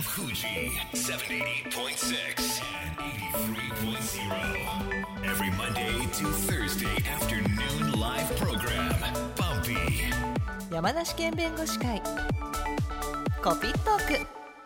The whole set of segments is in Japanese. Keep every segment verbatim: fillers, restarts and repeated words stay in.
Fuji seven eighty point six and eighty-three point zero. Every Monday to Thursday afternoon live program. Bumpy. 山梨県弁護士会コピットーク。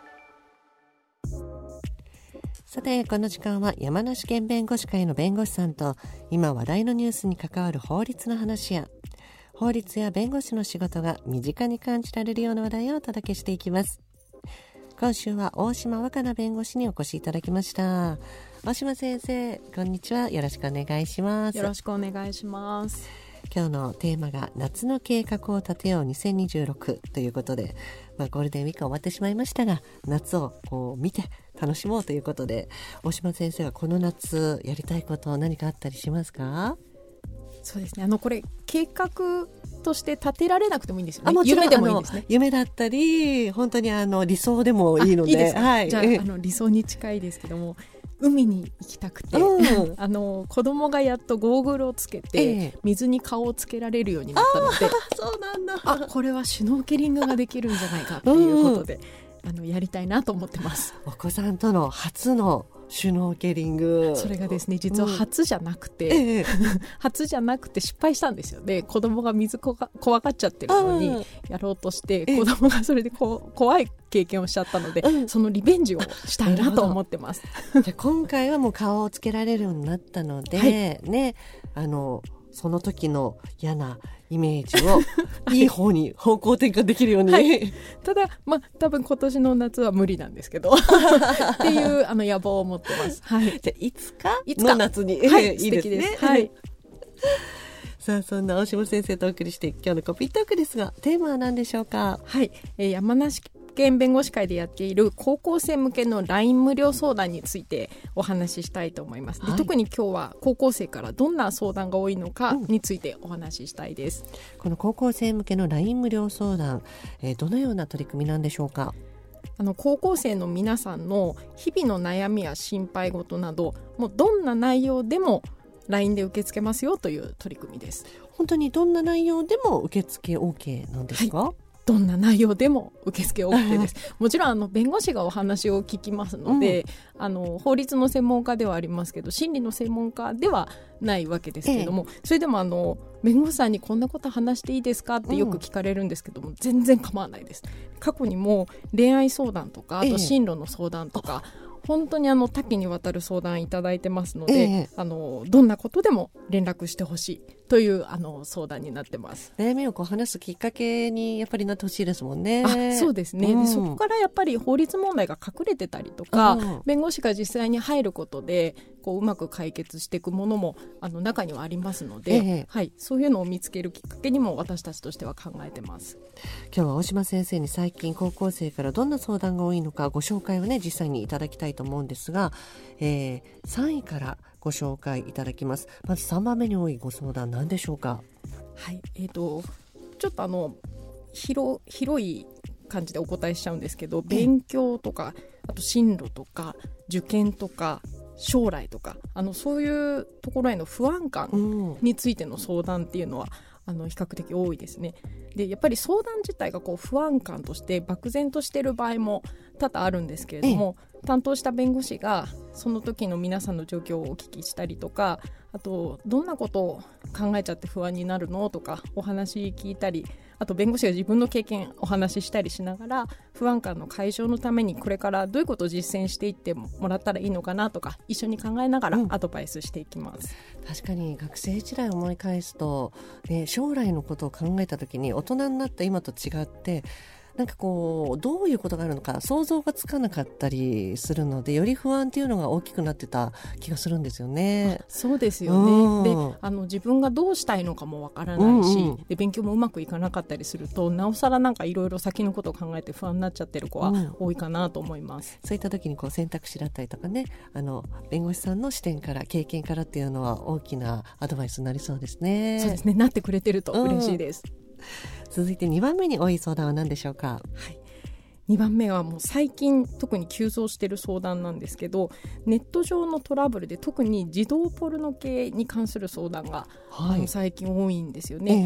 さて、この時間は山梨県弁護士会の弁護士さんと今話題のニュースに関わる法律の話や法律や弁護士の仕事が身近に感じられるような話題をお届けしていきます。今週は大島若菜弁護士にお越しいただきました。大島先生、こんにちは。よろしくお願いします。 よろしくお願いします。 今日のテーマが夏の計画を立てようにせんにじゅうろくということで、まあ、ゴールデンウィーク終わってしまいましたが、夏をこう見て楽しもうということで、大島先生はこの夏やりたいこと何かあったりしますか？ そうですね、あのこれ計画として立てられなくてもいいんですよね。 あ、もちろん夢でもいいんですね。 夢だったり本当にあの理想でもいいので、 いいですか、 はい、 じゃあ、あの理想に近いですけども、海に行きたくて、うん、あの子供がやっとゴーグルをつけて、ええ、水に顔をつけられるようになったので、 そうなんだ、 あ、これはシュノーケリングができるんじゃないかっていうことで、うん、あのやりたいなと思ってます。 お子さんとの初のシュノーケリング、 それがですね、実は初じゃなくて、うんええ、初じゃなくて失敗したんですよ。で、子供が水こが怖がっちゃってるのにやろうとして、子供がそれでこう怖い経験をしちゃったので、うん、そのリベンジをしたいなと思ってます。 じゃ今回はもう顔をつけられるようになったので、はい、ね、あのその時の嫌なイメージをいい方に方向転換できるように、はい、 ただ、まあ、多分今年の夏は無理なんですけどっていうあの野望を持ってます、はい、 じゃあいつかの夏に、 はい、 いいですね、 です、はい、 さあ、そんな大島先生とお送りして今日のコピートークですが、テーマは何でしょうか？ はい、えー、山梨県弁護士会でやっている高校生向けの ライン 無料相談についてお話ししたいと思います。で、はい、特に今日は高校生からどんな相談が多いのかについてお話ししたいです、 うん、この高校生向けの ライン 無料相談、えー、どのような取り組みなんでしょうか？ あの高校生の皆さんの日々の悩みや心配事など、もうどんな内容でも ライン で受け付けますよという取り組みです。 本当にどんな内容でも受付 OK なんですか？はい、 どんな内容でも受付 OK です。もちろんあの弁護士がお話を聞きますので、うん、あの法律の専門家ではありますけど、心理の専門家ではないわけですけれども、ええ、それでもあの弁護士さんにこんなこと話していいですかってよく聞かれるんですけども、うん、全然構わないです。過去にも恋愛相談とか、あと進路の相談とか、ええ、本当にあの多岐にわたる相談いただいてますので、ええ、あのどんなことでも連絡してほしいというあの相談になってます。 悩みをこう話すきっかけにやっぱりなってほしいですもんね。 あ、そうですね、うん、でそこからやっぱり法律問題が隠れてたりとか、うん、弁護士が実際に入ることでこううまく解決していくものもあの中にはありますので、ええ、はい、そういうのを見つけるきっかけにも私たちとしては考えてます。 今日は大島先生に最近高校生からどんな相談が多いのかご紹介をね実際にいただきたいと思うんですが、えー、さんいからご紹介いただきます。まずさんばんめに多いご相談何でしょうか？ はい、えーと、ちょっとあの 広, 広い感じでお答えしちゃうんですけど、勉強とか、あと進路とか受験とか将来とか、あのそういうところへの不安感についての相談っていうのは、うん、あの比較的多いですね。でやっぱり相談自体がこう不安感として漠然としている場合も多々あるんですけれども、担当した弁護士がその時の皆さんの状況をお聞きしたりとか、あとどんなことを考えちゃって不安になるのとかお話聞いたり、あと弁護士が自分の経験お話ししたりしながら、不安感の解消のためにこれからどういうことを実践していってもらったらいいのかなとか、一緒に考えながらアドバイスしていきます、 うん、確かに学生時代を思い返すと、ね、将来のことを考えた時に大人になった今と違って、なんかこうどういうことがあるのか想像がつかなかったりするので、より不安っていうのが大きくなってた気がするんですよね。 そうですよね、うん、であの自分がどうしたいのかもわからないし、うんうん、で勉強もうまくいかなかったりすると、なおさらなんかいろいろ先のことを考えて不安になっちゃってる子は多いかなと思います、 うん、そういった時にこう選択肢だったりとかね、あの弁護士さんの視点から経験からっていうのは大きなアドバイスになりそうですね。 そうですね、なってくれてると嬉しいです、うん、 続いてにばんめに多い相談は何でしょうか？はい、 にばんめはもう最近特に急増している相談なんですけど、ネット上のトラブルで特に児童ポルノ系に関する相談が、はい、あの最近多いんですよね、えー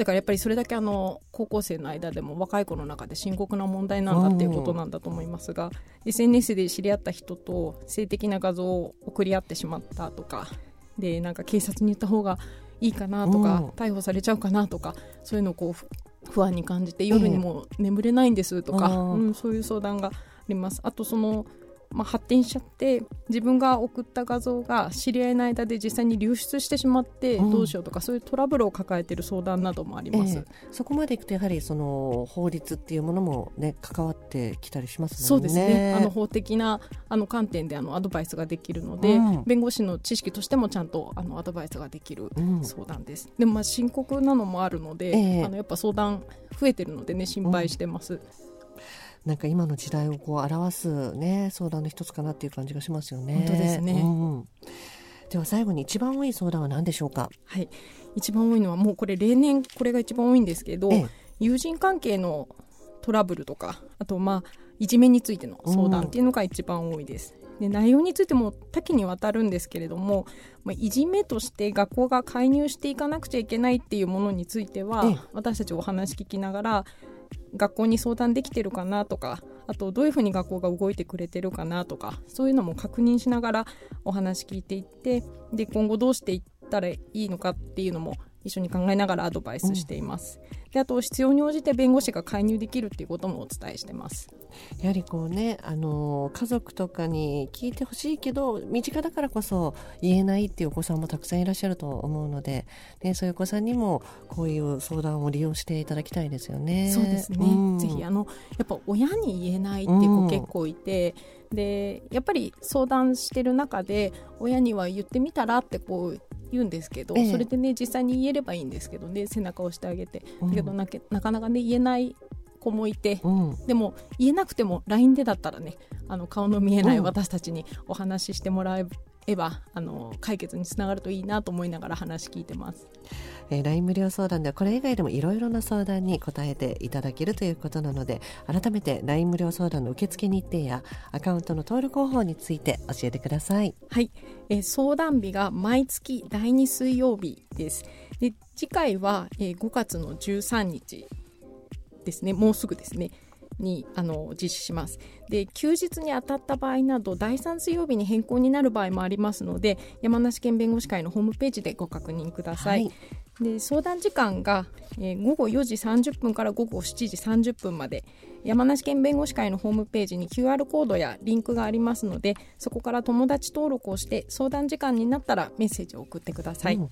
だからやっぱりそれだけあの高校生の間でも若い子の中で深刻な問題なんだっていうことなんだと思いますが、エスエヌエス で知り合った人と性的な画像を送り合ってしまったとかで、なんか警察に言った方がいいかなとか、逮捕されちゃうかなとか、そういうのをこう不安に感じて夜にも眠れないんですとか、えーうん、そういう相談があります。あとそのまあ、発展しちゃって自分が送った画像が知り合いの間で実際に流出してしまってどうしようとか、うん、そういうトラブルを抱えている相談などもあります、えー、 そこまでいくとやはりその法律っていうものも、ね、関わってきたりしますもんね。 そうですね、あの法的なあの観点であのアドバイスができるので、うん、弁護士の知識としてもちゃんとあのアドバイスができる相談です、うん、でもまあ深刻なのもあるので、えー、あのやっぱ相談増えてるのでね、心配してます、うん。 なんか今の時代をこう表す、ね、相談の一つかなっていう感じがしますよね。 本当ですね、うん、 では最後に一番多い相談は何でしょうか。 はい、一番多いのはもうこれ例年これが一番多いんですけど、ええ、友人関係のトラブルとか、あとまあいじめについての相談っていうのが一番多いです、うん、で内容についても多岐にわたるんですけれども、まあ、いじめとして学校が介入していかなくちゃいけないっていうものについては、ええ、私たちお話聞きながら学校に相談できてるかなとか、あとどういうふうに学校が動いてくれてるかなとか、そういうのも確認しながらお話聞いていって、で今後どうしていったらいいのかっていうのも一緒に考えながらアドバイスしています、うん、であと必要に応じて弁護士が介入できるっていうこともお伝えしてます。 やはりこうね、あの家族とかに聞いてほしいけど身近だからこそ言えないっていうお子さんもたくさんいらっしゃると思うので、ね、そういうお子さんにもこういう相談を利用していただきたいですよね。 そうですね、うん、ぜひあのやっぱ親に言えないっていう子結構いて、うん、でやっぱり相談してる中で親には言ってみたらってこう言うんですけど、ええ、それでね実際に言えればいいんですけどね、背中を押してあげて、うん、だけどなけなかなかね言えない子もいて、うん、でも言えなくても ライン でだったらね、あの顔の見えない私たちにお話ししてもらえば、うん、あの解決につながるといいなと思いながら話聞いてます。 えー、ライン 無料相談ではこれ以外でもいろいろな相談に答えていただけるということなので、改めて ライン 無料相談の受付日程やアカウントの登録方法について教えてください。 はい、えー、相談日が毎月だいに水曜日です。で次回は、えー、ごがつのじゅうさんにちですね、もうすぐですねにあの実施します。で休日に当たった場合などだいさん水曜日に変更になる場合もありますので、山梨県弁護士会のホームページでご確認ください、はい。で相談時間が、えー、ごごよじさんじゅっぷんからごごしちじさんじゅっぷんまで、山梨県弁護士会のホームページに キューアール コードやリンクがありますので、そこから友達登録をして相談時間になったらメッセージを送ってください、うん。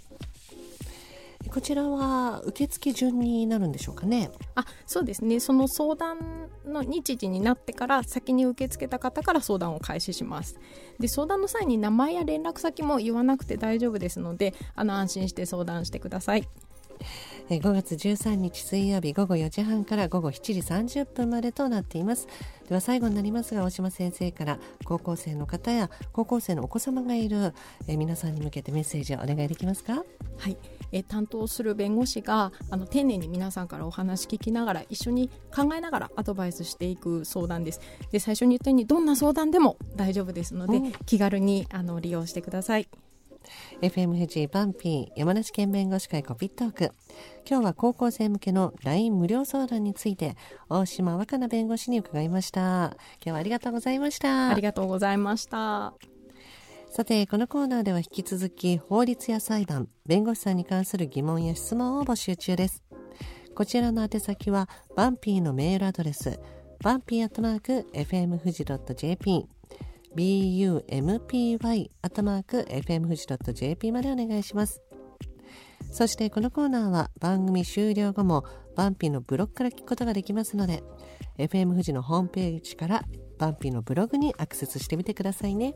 こちらは受付順になるんでしょうかね。 あ、そうですね、その相談の日時になってから先に受け付けた方から相談を開始します。で相談の際に名前や連絡先も言わなくて大丈夫ですので、あの安心して相談してください。 ごがつじゅうさんにち水曜日ごごよじはんからごごしちじさんじゅっぷんまでとなっています。では最後になりますが、大島先生から高校生の方や高校生のお子様がいるえ皆さんに向けてメッセージをお願いできますか。 はい、え担当する弁護士があの丁寧に皆さんからお話聞きながら一緒に考えながらアドバイスしていく相談です。で最初に言ったようにどんな相談でも大丈夫ですので、うん、気軽にあの利用してください。 エフエム 富士バンピー山梨県弁護士会コピットーク、今日は高校生向けの ライン 無料相談について大島若菜弁護士に伺いました。今日はありがとうございました。 ありがとうございました。 さてこのコーナーでは引き続き法律や裁判、弁護士さんに関する疑問や質問を募集中です。こちらの宛先はバンピーのメールアドレスバンピーアットマーク エフエムフジドットジェーピービーユーエムピーワイ アットマーク エフエムフジドットジェーピー までお願いします。そしてこのコーナーは番組終了後もバンピーのブログから聞くことができますので、 エフエム フジのホームページからバンピーのブログにアクセスしてみてくださいね。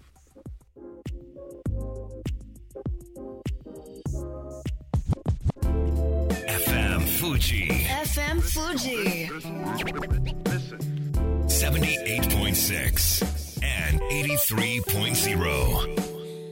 エフエム Fuji エフエム Fuji seventy-eight point six and eighty-three point zero